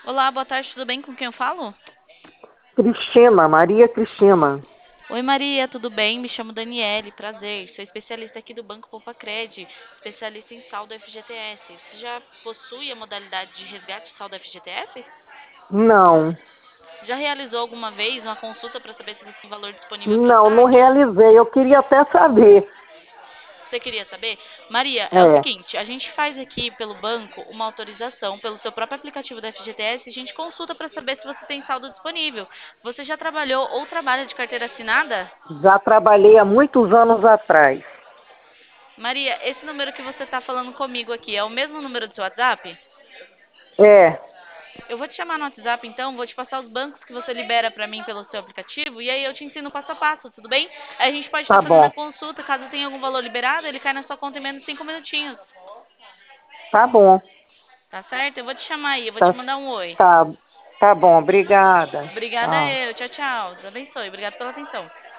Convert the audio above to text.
Olá, boa tarde, tudo bem? Com quem eu falo? Cristina, Maria Cristina. Oi, Maria, tudo bem? Me chamo Daniele, prazer. Sou especialista aqui do Banco Poupa-Cred, especialista em saldo FGTS. Você já possui a modalidade de resgate de saldo FGTS? Não, Já realizou alguma vez uma consulta para saber se você tem valor disponível para o não saque? realizei. Eu queria até saber. Você queria saber? Maria, é o É, seguinte, a gente faz aqui pelo banco uma autorização pelo seu próprio aplicativo da FGTS e a gente consulta para saber se você tem saldo disponível. Você já trabalhou ou trabalha de carteira assinada? já trabalhei há muitos anos atrás. Maria, esse número que você está falando comigo aqui é o mesmo número do seu WhatsApp? É, Eu vou te chamar no WhatsApp então, vou te passar os bancos que você libera para mim pelo seu aplicativo e aí eu te ensino passo a passo, tudo bem? Aí a gente pode estar tá fazendo a bom, consulta, caso tenha algum valor liberado, ele cai na sua conta em menos de 5 minutinhos. tá bom. Tá certo? Eu vou te chamar aí, eu vou te Tá, mandar um oi. tá, tá bom, obrigada. Obrigada Tchau. eu, tchau, tchau. Deus abençoe, obrigada pela atenção.